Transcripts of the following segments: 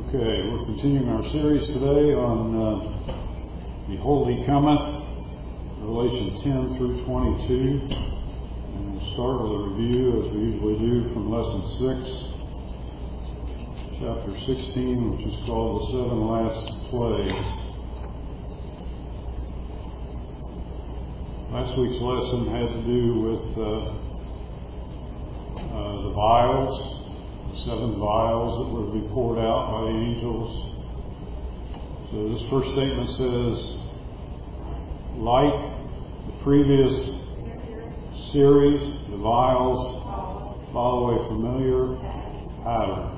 Okay, we're continuing our series today on Behold, He Cometh, Revelation 10 through 22. And we'll start with a review, as we usually do, from Lesson 6, Chapter 16, which is called The Seven Last Plagues. Last week's lesson had to do with the vials. 7 vials that were to be poured out by the angels. So this first statement says, like the previous series, the vials follow a familiar pattern.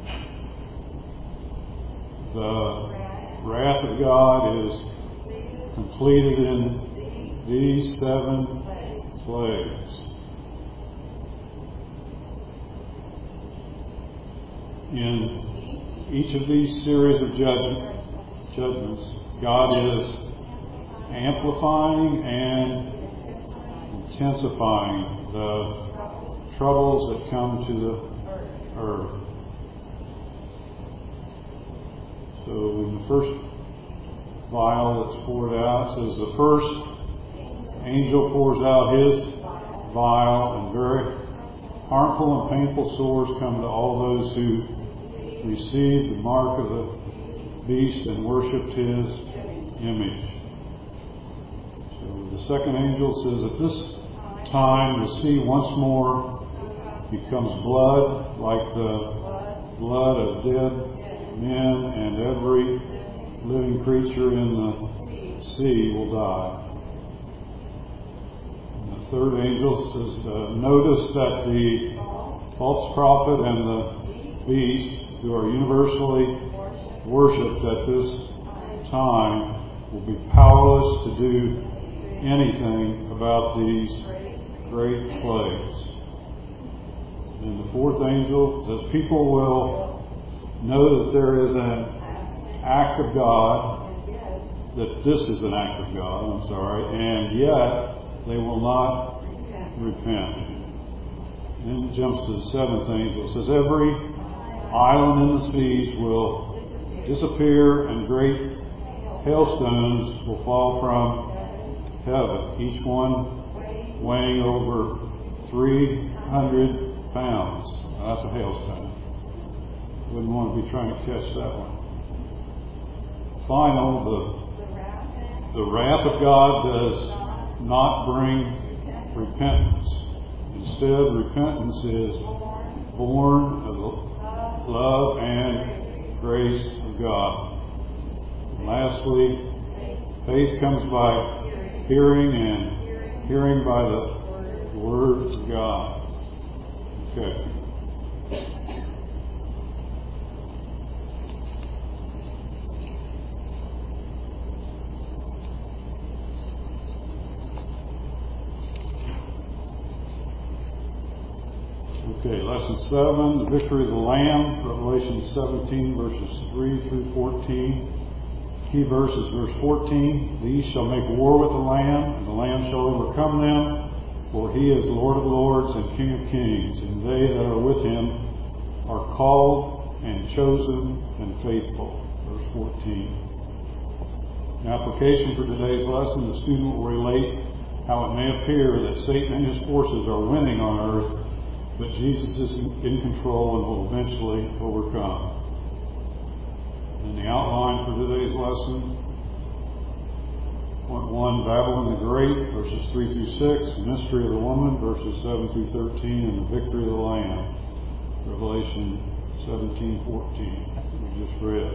The wrath of God is completed in these 7 plagues. In each of these series of judgments, God is amplifying and intensifying the troubles that come to the earth. So in the first vial that's poured out, it says the first angel pours out his vial, and very harmful and painful sores come to all those who received the mark of the beast and worshipped his image. So the second angel says, at this time the sea once more becomes blood, like the blood of dead men, and every living creature in the sea will die. And the third angel says, notice that the false prophet and the beast, who are universally worshipped at this time, will be powerless to do anything about these great plagues. And the fourth angel says people will know that there is an act of God, that this is an act of God, and yet they will not repent. Then it jumps to the seventh angel. It says every island in the seas will disappear, and great hailstones will fall from heaven, each one weighing over 300 pounds. Now, that's a hailstone. Wouldn't want to be trying to catch that one. Final, the wrath of God does not bring repentance. Instead, repentance is born of the love and grace of God. And lastly, faith comes by hearing, and hearing by the Word of God. Okay. Okay, lesson 7, the victory of the Lamb, Revelation 17, verses 3 through 14. Key verse is verse 14. These shall make war with the Lamb, and the Lamb shall overcome them, for he is Lord of lords and King of kings, and they that are with him are called and chosen and faithful. Verse 14. In application for today's lesson, the student will relate how it may appear that Satan and his forces are winning on earth, but Jesus is in control and will eventually overcome. And the outline for today's lesson, point 1, Babylon the Great, verses 3 through 6, the mystery of the woman, verses 7 through 13, and the victory of the Lamb, Revelation 17:14, we just read.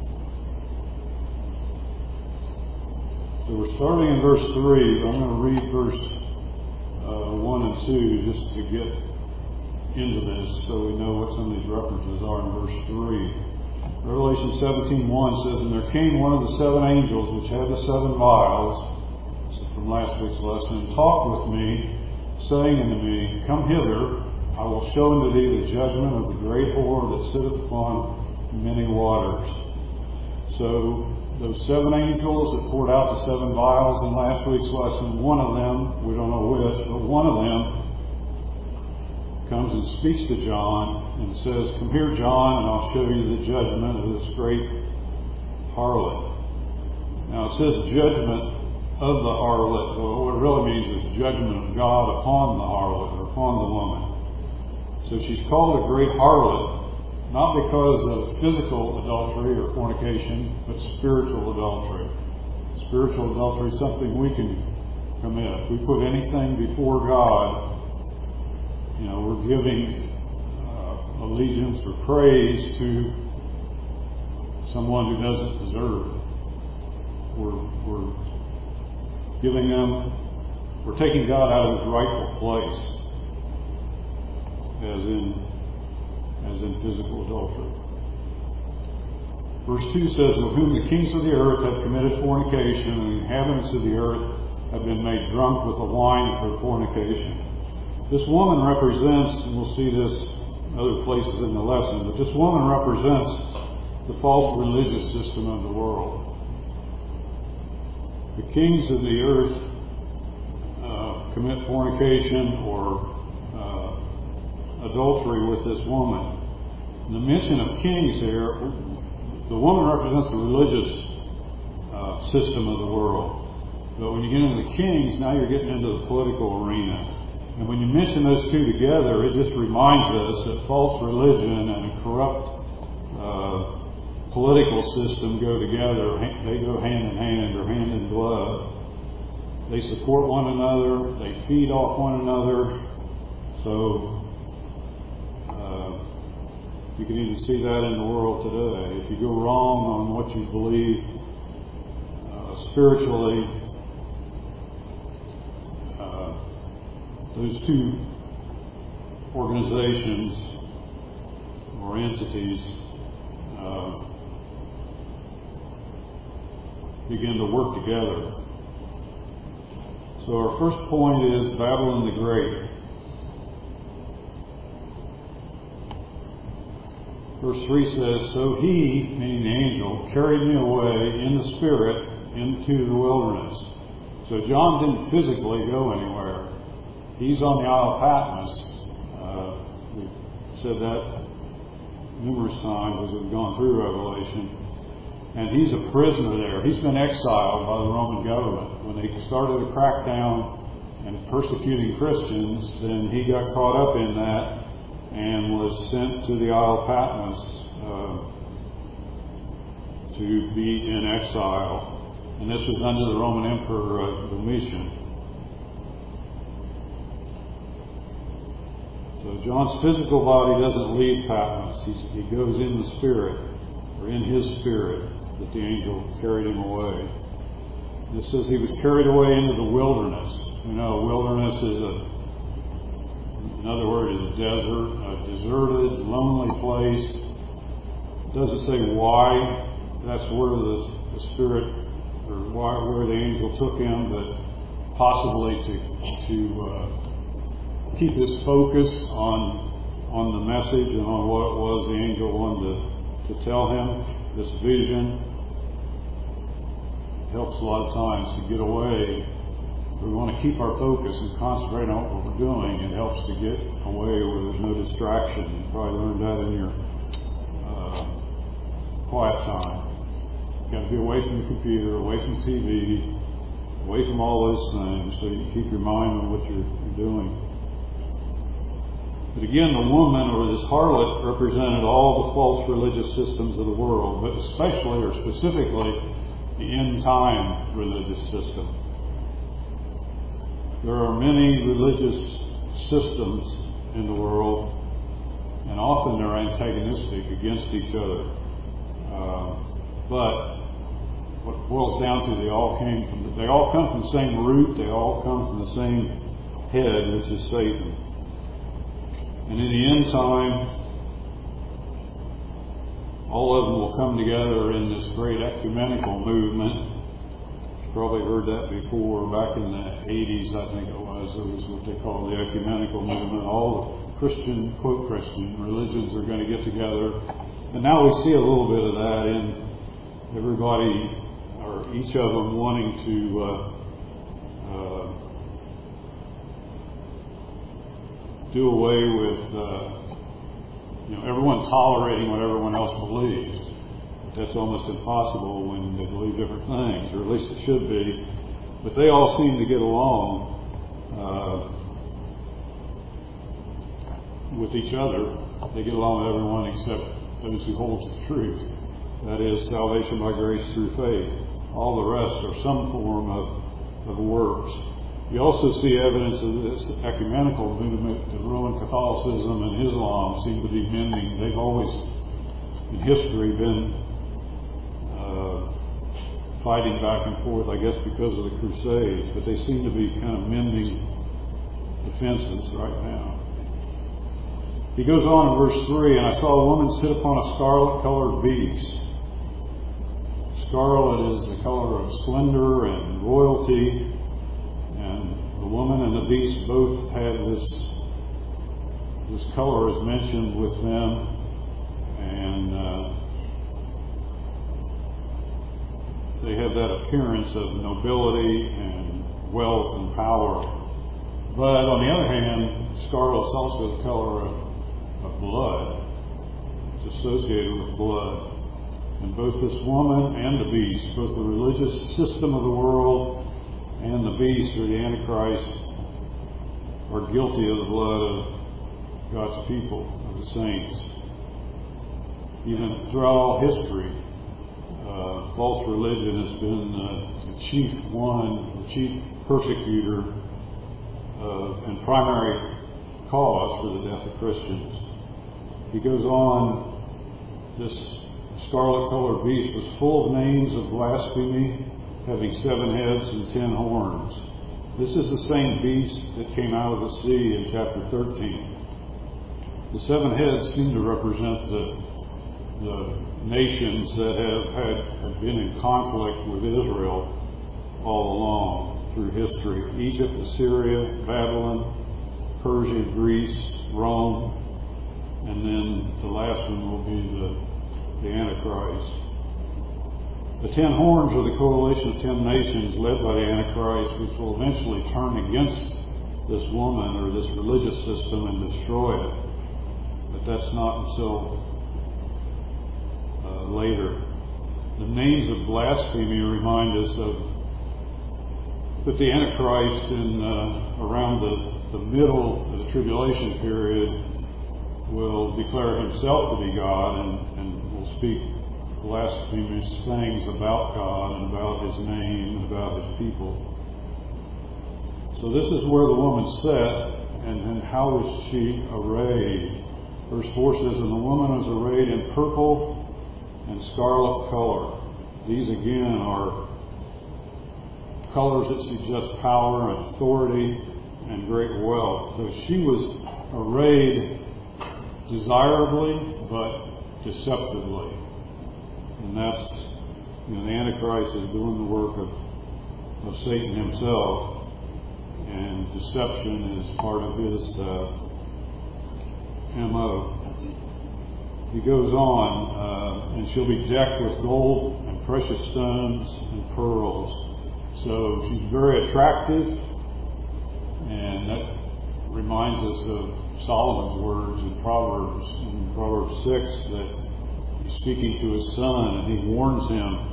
So we're starting in verse 3, but I'm going to read verse 1 and 2 just to get into this so we know what some of these references are in verse 3. Revelation 17:1 says, and there came one of the 7 angels which had the 7 vials, this is from last week's lesson, and talked with me, saying unto me, come hither, I will show unto thee the judgment of the great whore that sitteth upon many waters. So those 7 angels that poured out the 7 vials in last week's lesson, one of them, we don't know which, but one of them comes and speaks to John and says, "Come here, John, and I'll show you the judgment of this great harlot." Now it says judgment of the harlot. Well, what it really means is judgment of God upon the harlot or upon the woman. So she's called a great harlot, not because of physical adultery or fornication, but spiritual adultery. Spiritual adultery is something we can commit. If we put anything before God, we're giving allegiance or praise to someone who doesn't deserve it. We're giving them, we're taking God out of His rightful place, as in physical adultery. Verse 2 says, "With whom the kings of the earth have committed fornication, and the inhabitants of the earth have been made drunk with the wine of her fornication." This woman represents, and we'll see this other places in the lesson, but this woman represents the false religious system of the world. The kings of the earth commit fornication or adultery with this woman. The mention of kings here, the woman represents the religious system of the world. But when you get into the kings, now you're getting into the political arena. And when you mention those two together, it just reminds us that false religion and a corrupt political system go together. They go hand in hand or hand in glove. They support one another. They feed off one another. So you can even see that in the world today. If you go wrong on what you believe spiritually, those two organizations or entities begin to work together. So our first point is Babylon the Great. Verse 3 says, "So he," meaning the angel, "carried me away in the spirit into the wilderness." So John didn't physically go anywhere. He's on the Isle of Patmos. We've said that numerous times as we've gone through Revelation. And he's a prisoner there. He's been exiled by the Roman government. When they started a crackdown and persecuting Christians, then he got caught up in that and was sent to the Isle of Patmos to be in exile. And this was under the Roman Emperor Domitian. So John's physical body doesn't leave Patmos. He goes in the spirit, or in his spirit, that the angel carried him away. It says he was carried away into the wilderness. Wilderness is another word is a desert, a deserted, lonely place. It doesn't say why that's where the spirit, or where the angel took him, but possibly to keep his focus on the message and on what it was the angel wanted to tell him. This vision helps a lot of times to get away. We want to keep our focus and concentrate on what we're doing. It helps to get away where there's no distraction. You probably learned that in your quiet time. You've got to be away from the computer, away from TV, away from all those things, so you keep your mind on what you're doing. But again, the woman, or this harlot, represented all the false religious systems of the world, but especially or specifically the end-time religious system. There are many religious systems in the world, and often they're antagonistic against each other. But what it boils down to, they all come from the same root, they all come from the same head, which is Satan. And in the end time, all of them will come together in this great ecumenical movement. You've probably heard that before. Back in the 80s, I think it was what they called the ecumenical movement. All the Christian, quote Christian, religions are going to get together. And now we see a little bit of that in everybody, or each of them wanting to do away with everyone tolerating what everyone else believes. That's almost impossible when they believe different things, or at least it should be. But they all seem to get along with each other. They get along with everyone except those who hold to the truth. That is, salvation by grace through faith. All the rest are some form of works. You also see evidence of this ecumenical movement that Roman Catholicism and Islam seem to be mending. They've always, in history, been fighting back and forth, I guess, because of the Crusades, but they seem to be kind of mending the fences right now. He goes on in verse 3, and I saw a woman sit upon a scarlet-colored beast. Scarlet is the color of splendor and royalty, and the woman and the beast both had this color is mentioned with them, and they have that appearance of nobility and wealth and power. But on the other hand, scarlet is also the color of blood. It's associated with blood. And both this woman and the beast, both the religious system of the world and the beast, or the Antichrist, are guilty of the blood of God's people, of the saints. Even throughout all history, false religion has been the chief persecutor and primary cause for the death of Christians. He goes on, this scarlet-colored beast was full of names of blasphemy, having 7 heads and 10 horns. This is the same beast that came out of the sea in chapter 13. The 7 heads seem to represent the nations that have been in conflict with Israel all along through history. Egypt, Assyria, Babylon, Persia, Greece, Rome, and then the last one will be the Antichrist. The 10 horns are the coalition of 10 nations led by the Antichrist, which will eventually turn against this woman or this religious system and destroy it. But that's not until later. The names of blasphemy remind us of that the Antichrist in around the middle of the tribulation period will declare himself to be God and will speak blasphemous things about God and about his name and about his people. So this is where the woman sat, and how was she arrayed? Verse 4 says, and the woman was arrayed in purple and scarlet color. These again are colors that suggest power and authority and great wealth. So she was arrayed desirably but deceptively. And that's, the Antichrist is doing the work of Satan himself, and deception is part of his MO. He goes on, and she'll be decked with gold and precious stones and pearls. So she's very attractive, and that reminds us of Solomon's words in Proverbs 6, that he's speaking to his son, and he warns him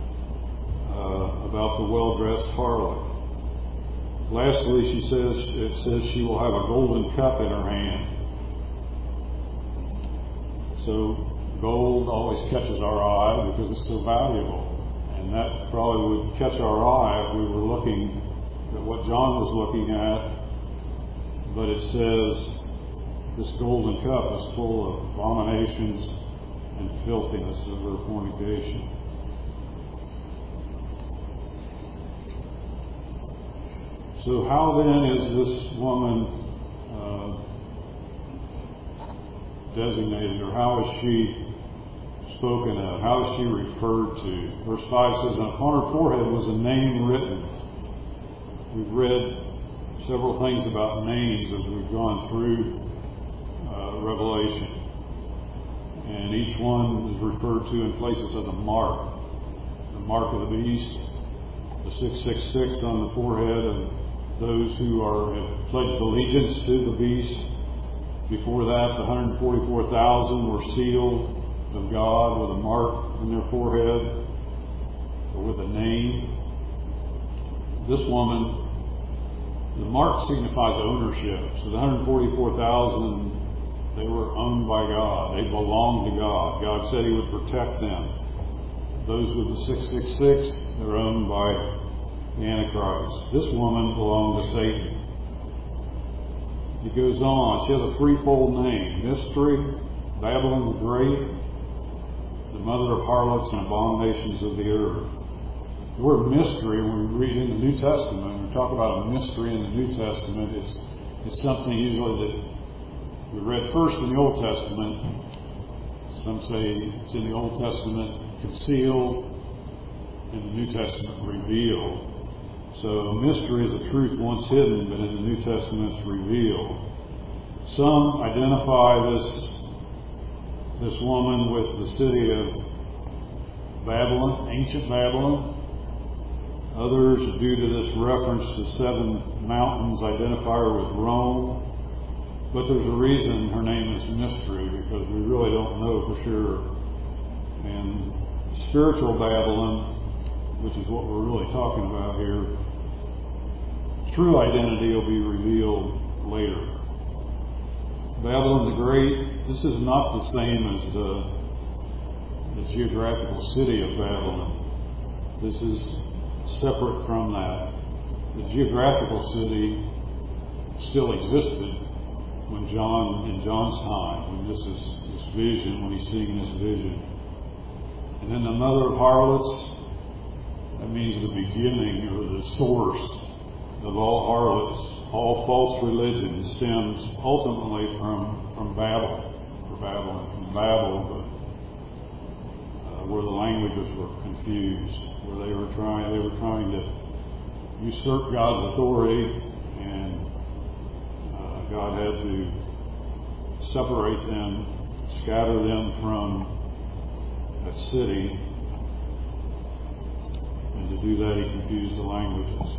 about the well-dressed harlot. Lastly, it says she will have a golden cup in her hand. So gold always catches our eye because it's so valuable. And that probably would catch our eye if we were looking at what John was looking at. But it says this golden cup is full of abominations and filthiness of her fornication. So how then is this woman designated, or how is she spoken of? How is she referred to? Verse 5 says, and upon her forehead was a name written. We've read several things about names as we've gone through Revelation. And each one is referred to in places as a mark. The mark of the beast, the 666 on the forehead of those who have pledged allegiance to the beast, Before that, the 144,000 were sealed of God with a mark in their forehead or with a name. This woman, the mark signifies ownership. So the 144,000, they were owned by God. They belonged to God. God said He would protect them. Those with the 666, they're owned by the Antichrist. This woman belonged to Satan. It goes on. She has a threefold name: Mystery, Babylon the Great, the mother of harlots and abominations of the earth. The word mystery, when we read in the New Testament, we talk about a mystery in the New Testament, it's something usually that we read first in the Old Testament. Some say it's in the Old Testament concealed, in the New Testament revealed. So a mystery is a truth once hidden, but in the New Testament it's revealed. Some identify this woman with the city of Babylon, ancient Babylon. Others, due to this reference to 7 mountains, identify her with Rome. But there's a reason her name is Mystery, because we really don't know for sure. And spiritual Babylon, which is what we're really talking about here, true identity will be revealed later. Babylon the Great, this is not the same as the geographical city of Babylon. This is separate from that. The geographical city still existed when in John's time, when this vision, when he's seeing this vision. And then the mother of harlots, that means the beginning or the source of all harlots. All false religion stems ultimately from Babel, from Babel, where the languages were confused, where they were trying to usurp God's authority, and God had to separate them, scatter them from that city, and to do that He confused the languages.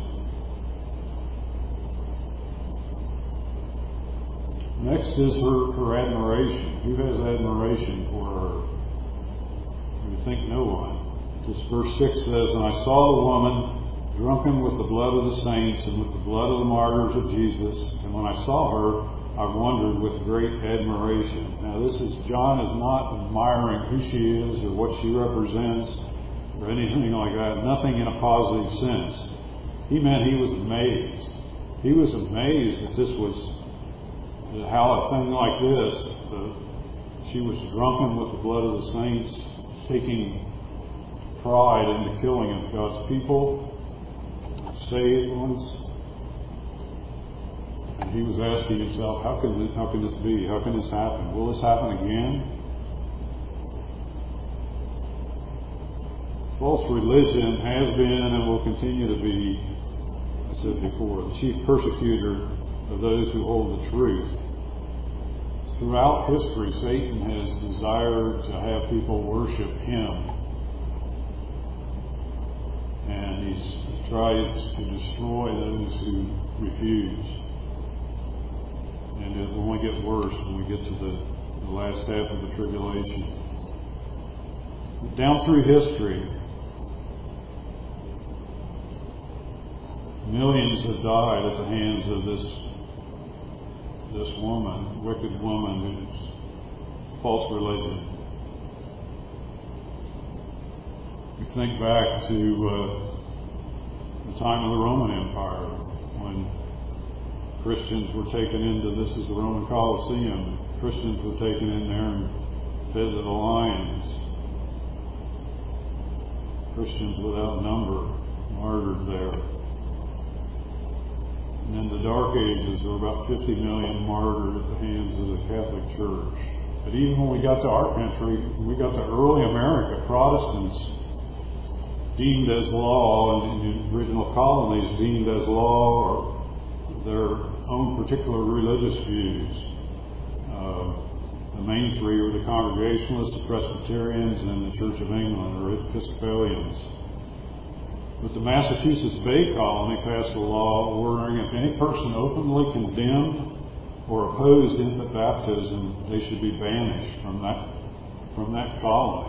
Next is her admiration. Who has admiration for her? You think no one. This verse 6 says, "And I saw the woman drunken with the blood of the saints and with the blood of the martyrs of Jesus. And when I saw her, I wondered with great admiration." Now John is not admiring who she is or what she represents or anything like that. Nothing in a positive sense. He meant he was amazed. He was amazed that how a thing like this, she was drunken with the blood of the saints, taking pride in the killing of God's people, saved ones. And he was asking himself, how can this be? How can this happen? Will this happen again? False religion has been and will continue to be, I said before, the chief persecutor of those who hold the truth. Throughout history, Satan has desired to have people worship him. And he's tried to destroy those who refuse. And it will only get worse when we get to the last half of the tribulation. Down through history, millions have died at the hands of this woman, wicked woman who's false religion. You think back to the time of the Roman Empire, when Christians were taken into, this is the Roman Colosseum, Christians were taken in there and fed to the lions. Christians without number martyred there. And in the Dark Ages, there were about 50 million martyred at the hands of the Catholic Church. But even when we got to our country, when we got to early America, Protestants deemed as law, and in the original colonies deemed as law, or their own particular religious views. The main three were the Congregationalists, the Presbyterians, and the Church of England, or Episcopalians. But the Massachusetts Bay Colony passed a law ordering if any person openly condemned or opposed infant baptism, they should be banished from that colony.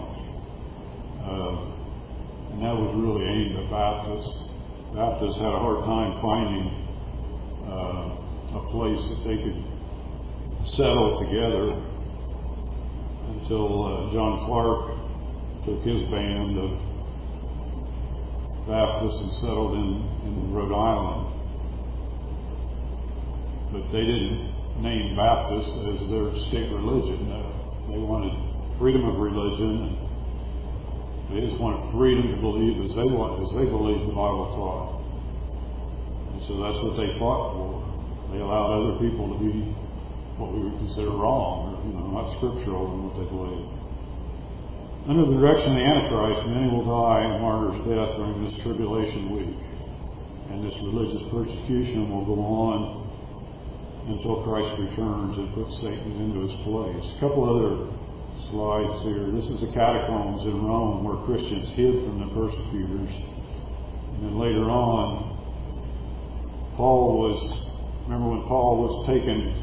And that was really aimed at Baptists. Baptists had a hard time finding a place that they could settle together until John Clark took his band of Baptists and settled in Rhode Island. But they didn't name Baptist as their state religion. They wanted freedom of religion, and they just wanted freedom to believe as they believed the Bible taught. And so that's what they fought for. They allowed other people to be what we would consider wrong, or not scriptural in what they believe. Under the direction of the Antichrist, many will die a martyr's death during this tribulation week, and this religious persecution will go on until Christ returns and puts Satan into his place. A couple other slides here. This is the catacombs in Rome where Christians hid from the persecutors. And then later on, remember when Paul was taken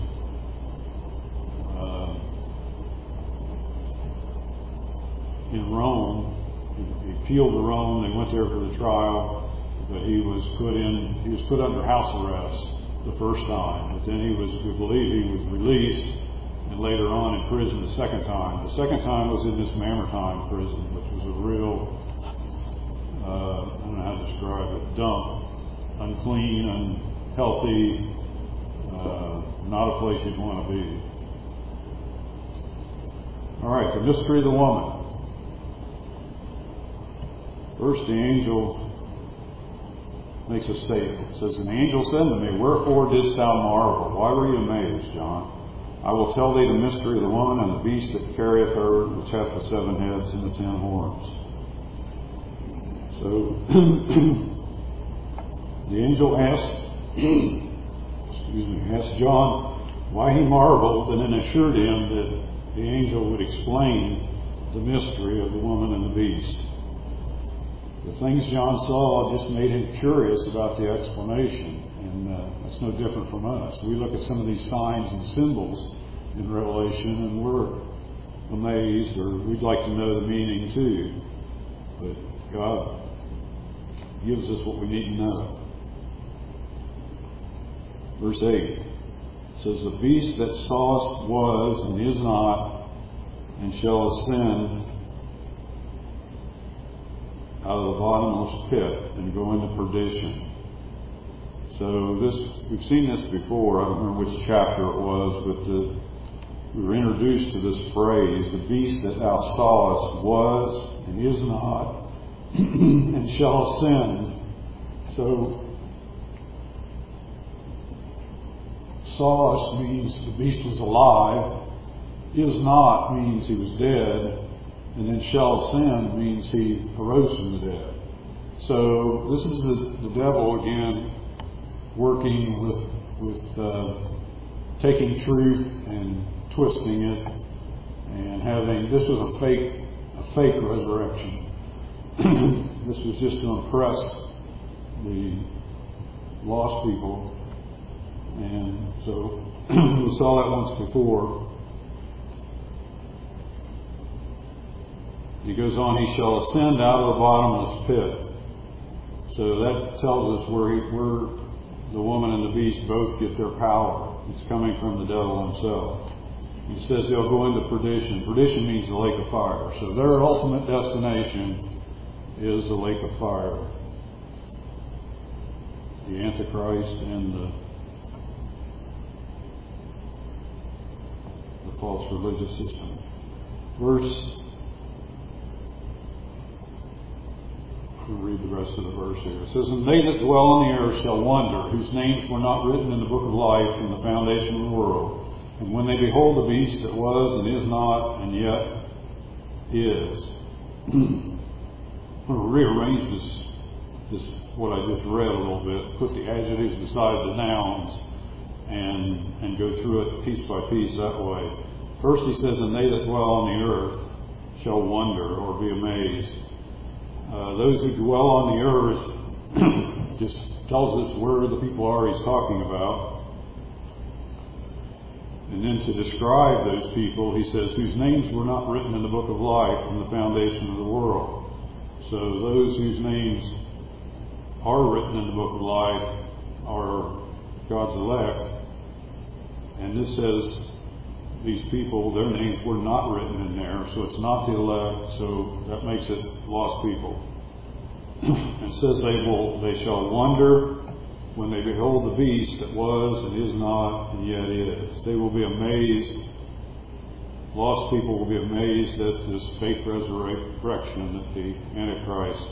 in Rome, he appealed to Rome, they went there for the trial, but he was put under house arrest the first time, but then we believe he was released, and later on in prison the second time. The second time was in this Mamertine prison, which was a real, I don't know how to describe it, dump, unclean, unhealthy, not a place you'd want to be. All right, the mystery of the woman. First, the angel makes a statement. It says, "And the angel said to me, Wherefore didst thou marvel? Why were you amazed, John? I will tell thee the mystery of the woman and the beast that carrieth her, which hath the 7 heads and the 10 horns." So, the angel asked John why he marveled, and then assured him that the angel would explain the mystery of the woman and the beast. The things John saw just made him curious about the explanation, and it's no different from us. We look at some of these signs and symbols in Revelation, and we're amazed, or we'd like to know the meaning too. But God gives us what we need to know. Verse 8 says, "The beast that sawest was and is not, and shall ascend out of the bottomless pit and go into perdition." So we've seen this before. I don't remember which chapter it was, but we were introduced to this phrase: "The beast that thou sawest was and is not, and shall ascend." So sawest means the beast was alive. Is not means he was dead. And then shall ascend means he arose from the dead. So this is the devil again working with taking truth and twisting it, and this was a fake resurrection. This was just to impress the lost people, and so we saw that once before. He goes on, "He shall ascend out of the bottomless pit." So that tells us where the woman and the beast both get their power. It's coming from the devil himself. He says they'll go into perdition. Perdition means the lake of fire. So their ultimate destination is the lake of fire. The Antichrist and the false religious system. We'll read the rest of the verse here. It says, "And they that dwell on the earth shall wonder, whose names were not written in the book of life from the foundation of the world. And when they behold the beast that was and is not and yet is." I'm going to rearrange this what I just read a little bit, put the adjectives beside the nouns, and go through it piece by piece that way. First he says, "And they that dwell on the earth shall wonder," or be amazed. Those who dwell on the earth just tells us where the people are he's talking about. And then to describe those people, he says, whose names were not written in the book of life from the foundation of the world. So those whose names are written in the book of life are God's elect. And this says these people, their names were not written in there, so it's not the elect, so that makes it lost people. It says they shall wonder when they behold the beast that was and is not and yet is. They will be amazed. Lost people will be amazed at this fake resurrection that the Antichrist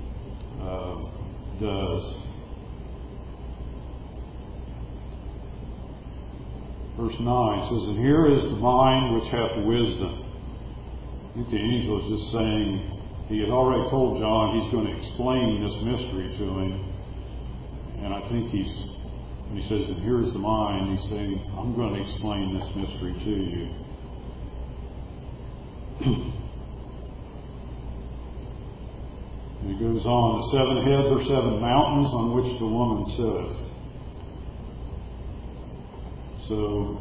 does. Verse 9 says, and here is the mind which hath wisdom. I think the angel is just saying, he had already told John he's going to explain this mystery to him. And I think when he says, and here is the mind, he's saying, I'm going to explain this mystery to you. And he goes on, the 7 heads are 7 mountains on which the woman sitteth. So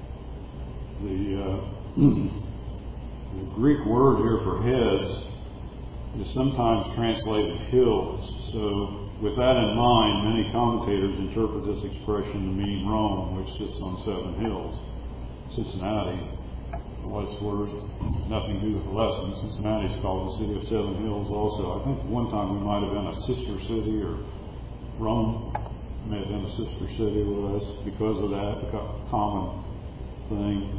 the Greek word here for heads is sometimes translated hills. So with that in mind, many commentators interpret this expression to mean Rome, which sits on 7 hills. Cincinnati, for what it's worth, nothing to do with the lesson. Cincinnati is called the city of 7 hills also. I think one time we might have been a sister city, or Rome may have been a sister city with us because of that, a common thing.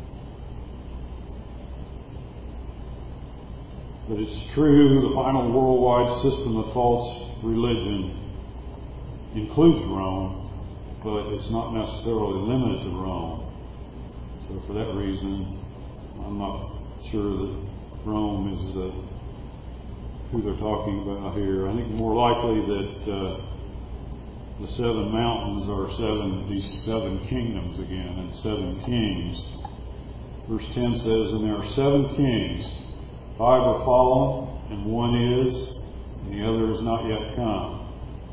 But it's true, the final worldwide system of false religion includes Rome, but it's not necessarily limited to Rome. So for that reason, I'm not sure that Rome is who they're talking about here. I think more likely that the 7 mountains are these 7 kingdoms again, and 7 kings. Verse 10 says, and there are 7 kings, 5 are fallen, and 1 is, and the other is not yet come.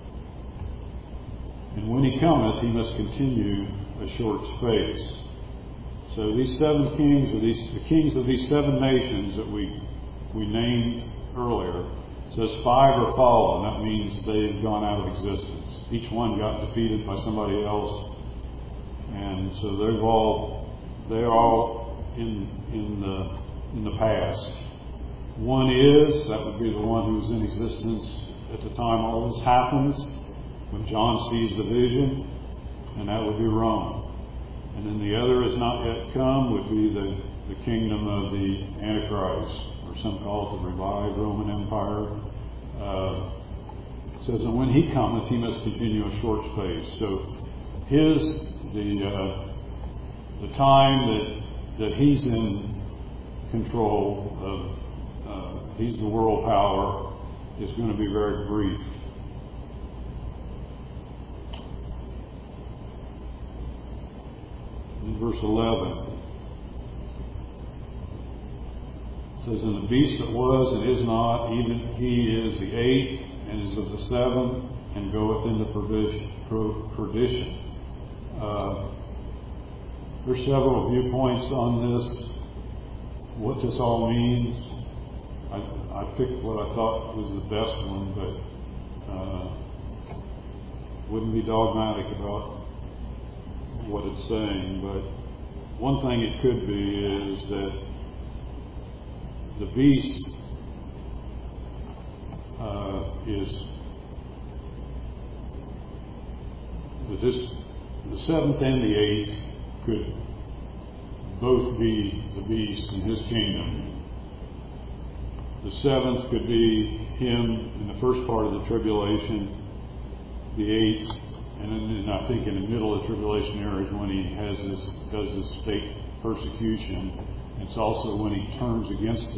And when he cometh, he must continue a short space. So these 7 kings, or the kings of these 7 nations that we named earlier, says 5 are fallen. That means they've gone out of existence. Each one got defeated by somebody else, and so they're all in the past. 1 is, that would be the one who was in existence at the time all this happens, when John sees the vision, and that would be Rome. And then the other is not yet come, would be the kingdom of the Antichrist, or some call it the revived Roman Empire. It says, and when he cometh, he must continue a short space. So the time that he's in control of, he's the world power, is going to be very brief. In verse 11, it says, and the beast that was and is not, even he is the 8th, and is of the 7th, and goeth into perdition. There's several viewpoints on this, what this all means. I picked what I thought was the best one, but wouldn't be dogmatic about what it's saying. But one thing it could be is that the beast the 7th and the 8th could both be the beast in his kingdom. The 7th could be him in the first part of the tribulation. The 8th, and then I think in the middle of the tribulation era is when he does this fake persecution. It's also when he turns against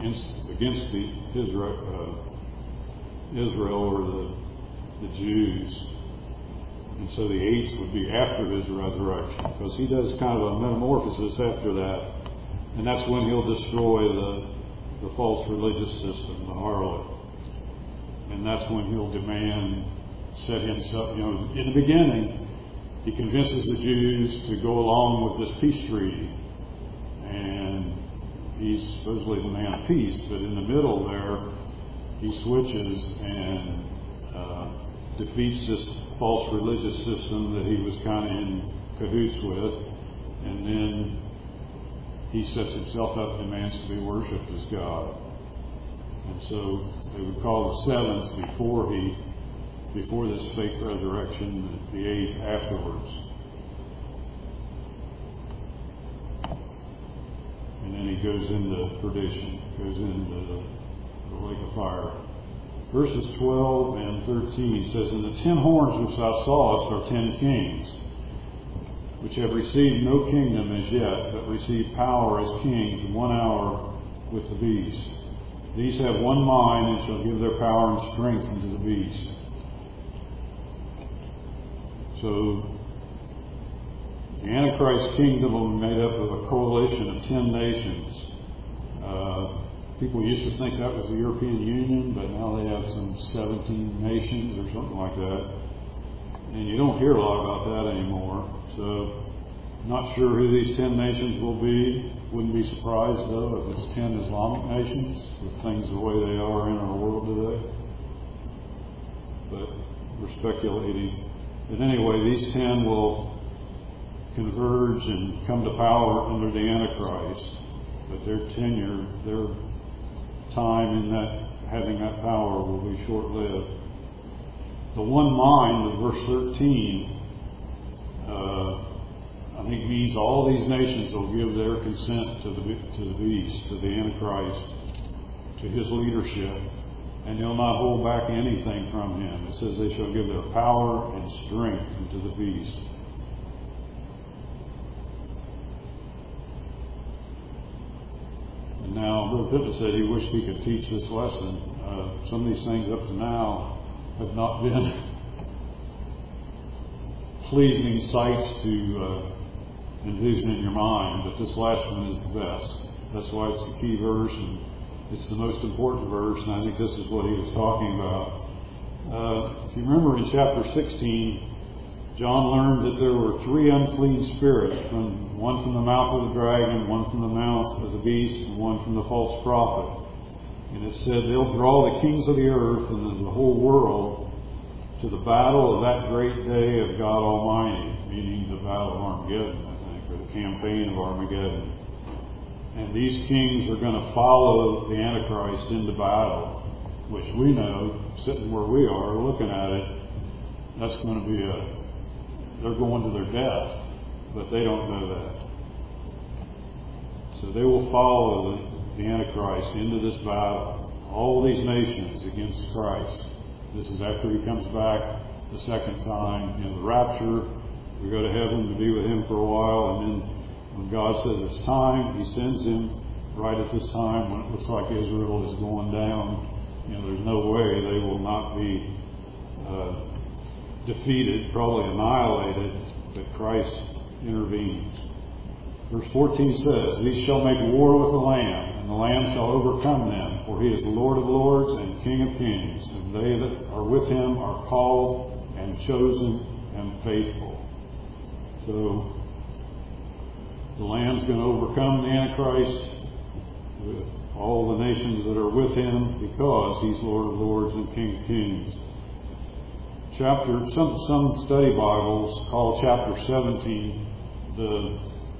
Israel or the Jews. And so the 8th would be after his resurrection, because he does kind of a metamorphosis after that. And that's when he'll destroy the false religious system, the harlot. And that's when he'll set himself, in the beginning, he convinces the Jews to go along with this peace treaty. And he's supposedly the man of peace, but in the middle there, he switches and defeats this false religious system that he was kind of in cahoots with, and then he sets himself up and demands to be worshipped as God. And so they would call the seventh before this fake resurrection, the eighth afterwards. And then he goes into perdition, goes into the lake of fire. Verses 12 and 13 says, "And the 10 horns which thou sawest are 10 kings, which have received no kingdom as yet, but receive power as kings in 1 hour with the beast. These have one mind, and shall give their power and strength unto the beast." So, the Antichrist kingdom will be made up of a coalition of 10 nations. People used to think that was the European Union, but now they have some 17 nations or something like that. And you don't hear a lot about that anymore. So, not sure who these 10 nations will be. Wouldn't be surprised, though, if it's 10 Islamic nations, with things the way they are in our world today. But we're speculating. But anyway, these 10 will converge and come to power under the Antichrist. But their tenure, their time in that, having that power, will be short-lived. The one mind of verse 13, I think means all these nations will give their consent to the beast, to the Antichrist, to his leadership, and they'll not hold back anything from him. It says they shall give their power and strength unto the beast. And now, Brother Pippin said he wished he could teach this lesson. Some of these things up to now have not been pleasing sights to envision in your mind, but this last one is the best. That's why it's the key verse, and it's the most important verse, and I think this is what he was talking about. If you remember in chapter 16, John learned that there were 3 unclean spirits, one from the mouth of the dragon, one from the mouth of the beast, and one from the false prophet. And it said they'll draw the kings of the earth and the whole world to the battle of that great day of God Almighty, meaning the battle of Armageddon, I think, or the campaign of Armageddon. And these kings are going to follow the Antichrist into battle, which we know, sitting where we are, looking at it, that's going to be they're going to their death, but they don't know that. So they will follow the Antichrist into this battle, all these nations against Christ. This is after he comes back the second time in the rapture. We go to heaven to be with him for a while, and then when God says it's time, he sends him right at this time when it looks like Israel is going down. There's no way they will not be defeated, probably annihilated, but Christ intervenes. Verse 14 says, "These shall make war with the Lamb, and the Lamb shall overcome them, for he is the Lord of lords and King of kings, and they that are with him are called and chosen and faithful." So the Lamb's going to overcome the Antichrist with all the nations that are with him, because he's Lord of lords and King of kings. Some study Bibles call chapter 17 the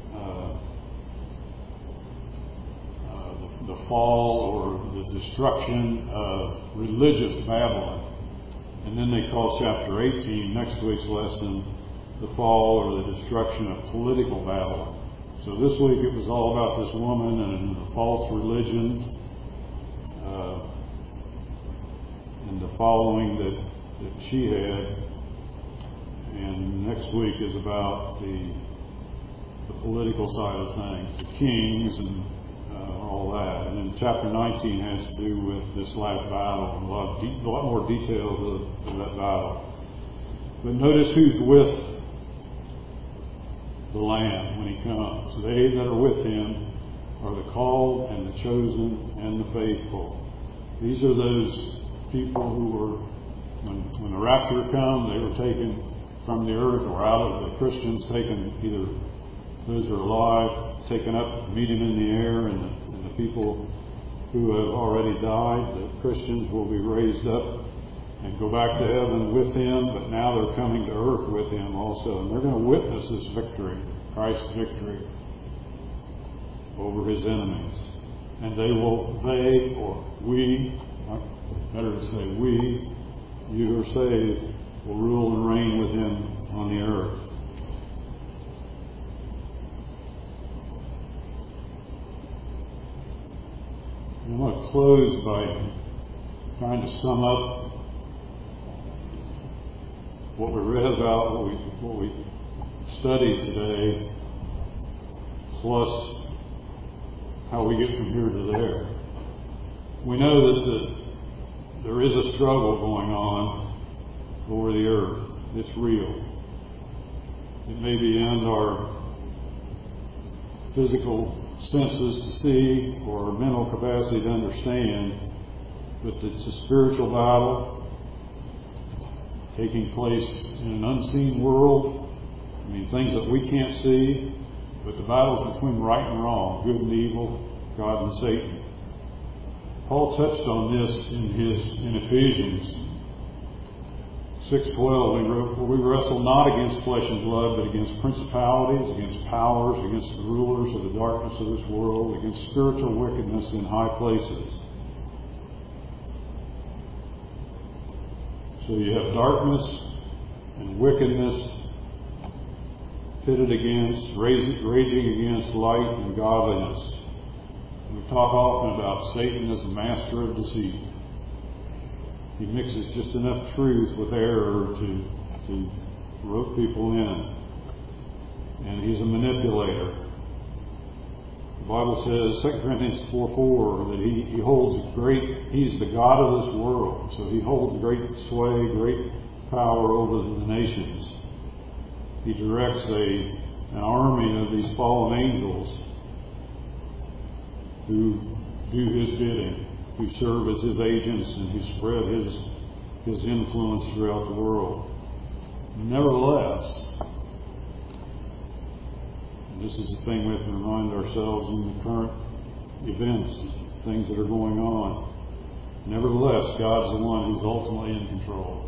fall or the destruction of religious Babylon, and then they call chapter 18, next week's lesson, the fall or the destruction of political Babylon. So this week it was all about this woman and the false religion and the following that she had. And next week is about the political side of things, the kings and all that. And then chapter 19 has to do with this last battle, and a lot more details of that battle. But notice who's with the Lamb when he comes. They that are with him are the called and the chosen and the faithful. These are those people who were, when the rapture comes, they were taken from the earth, or out of the Christians taken, either those who are alive taken up, meeting in the air, and the people who have already died, the Christians, will be raised up and go back to heaven with him, but now they're coming to earth with him also. And they're going to witness this victory, Christ's victory over his enemies. And better to say we, you who are saved, will rule and reign with him on the earth. I'm going to close by trying to sum up what we read about, what we studied today, plus how we get from here to there. We know that there is a struggle going on over the earth. It's real. It may be beyond our physical senses to see or our mental capacity to understand, but it's a spiritual battle taking place in an unseen world. I mean, things that we can't see, but the battle's between right and wrong, good and evil, God and Satan. Paul touched on this in Ephesians 6:12. He wrote, "For we wrestle not against flesh and blood, but against principalities, against powers, against the rulers of the darkness of this world, against spiritual wickedness in high places." So you have darkness and wickedness pitted against, raging against light and godliness. We talk often about Satan as a master of deceit. He mixes just enough truth with error to rope people in. And he's a manipulator. The Bible says, 2 Corinthians 4:4, that he's the God of this world. So he holds great sway, great power over the nations. He directs an army of these fallen angels who do his bidding, who serve as his agents, and who spread his influence throughout the world. Nevertheless, and this is the thing we have to remind ourselves in the current events, things that are going on. Nevertheless, God's the one who's ultimately in control.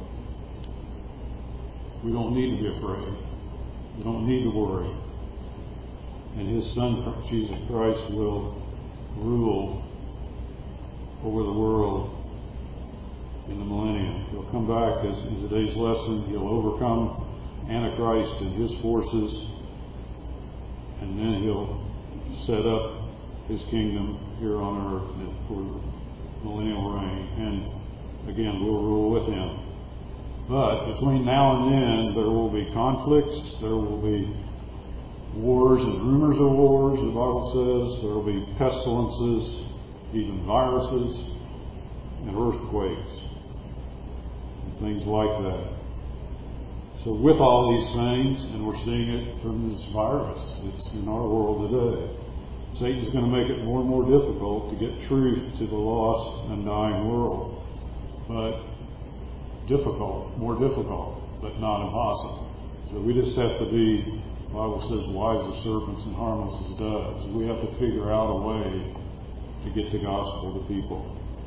We don't need to be afraid. We don't need to worry. And his Son, Jesus Christ, will rule over the world in the millennium. He'll come back, as in today's lesson. He'll overcome Antichrist and his forces, and then he'll set up his kingdom here on earth for millennial reign. And again, we'll rule with him. But between now and then, there will be conflicts, there will be wars and rumors of wars, the Bible says. There will be pestilences, even viruses, and earthquakes, and things like that. So with all these things, and we're seeing it from this virus that's in our world today, Satan's going to make it more and more difficult to get truth to the lost and dying world. But more difficult, but not impossible. So we just have to be, the Bible says, wise as serpents and harmless as doves. We have to figure out a way to get the gospel to people.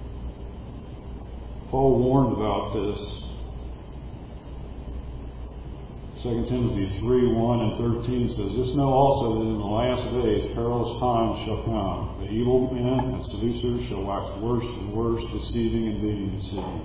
Paul warned about this. 2 Timothy 3:1 and 13 says, "This know also that in the last days perilous times shall come. The evil men and seducers shall wax worse and worse, deceiving and being deceived."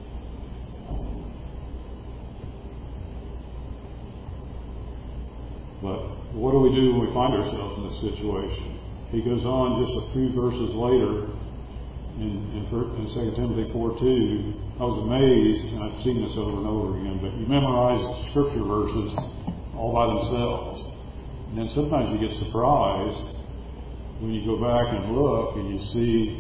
But what do we do when we find ourselves in this situation? He goes on just a few verses later in 2 Timothy 4:2. I was amazed, and I've seen this over and over again, but you memorize scripture verses all by themselves. And then sometimes you get surprised when you go back and look and you see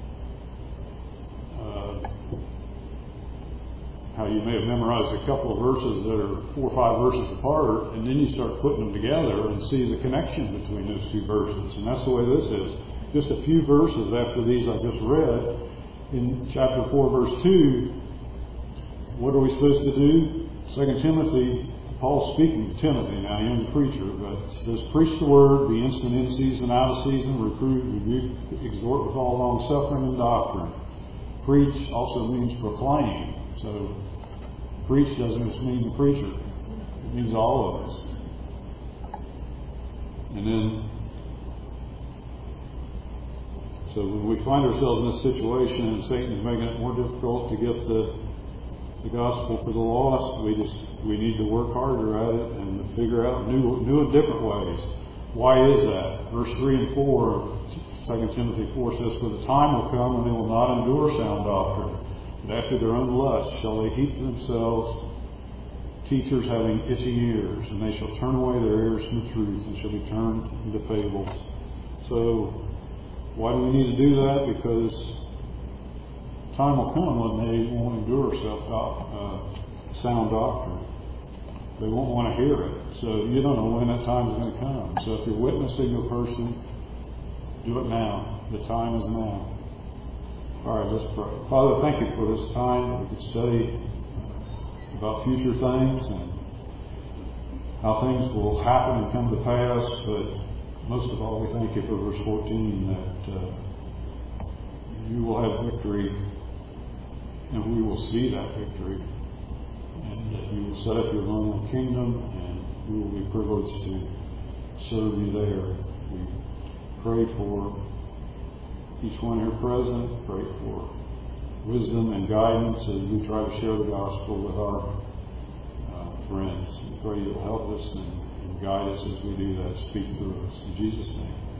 how you may have memorized a couple of verses that are 4 or 5 verses apart, and then you start putting them together and see the connection between those two verses. And that's the way this is. Just a few verses after these I just read, in chapter 4, verse 2, what are we supposed to do? 2 Timothy, Paul's speaking to Timothy now, a young preacher, but it says, preach the word, be instant in season, out of season, reprove, rebuke, exhort with all long suffering and doctrine. Preach also means proclaim. So preach doesn't just mean the preacher. It means all of us. And then, so when we find ourselves in this situation and Satan is making it more difficult to get the gospel to the lost, we need to work harder at it and to figure out new and different ways. Why is that? Verse 3 and 4 of 2 Timothy 4 says, for the time will come when they will not endure sound doctrine, but after their own lust shall they heap to themselves teachers having itching ears, and they shall turn away their ears from the truth and shall be turned into fables. So why do we need to do that? Because time will come when they won't endure sound doctrine. They won't want to hear it. So you don't know when that time is going to come. So if you're witnessing a person, do it now. The time is now. All right, let's pray. Father, thank you for this time that we could study about future things and how things will happen and come to pass. But most of all, we thank you for verse 14 that you will have victory and we will see that victory. And that you will set up your own kingdom and we will be privileged to serve you there. We pray for each one here present. Pray for wisdom and guidance as we try to share the gospel with our friends. We pray you'll help us and guide us as we do that. Speak through us. In Jesus' name.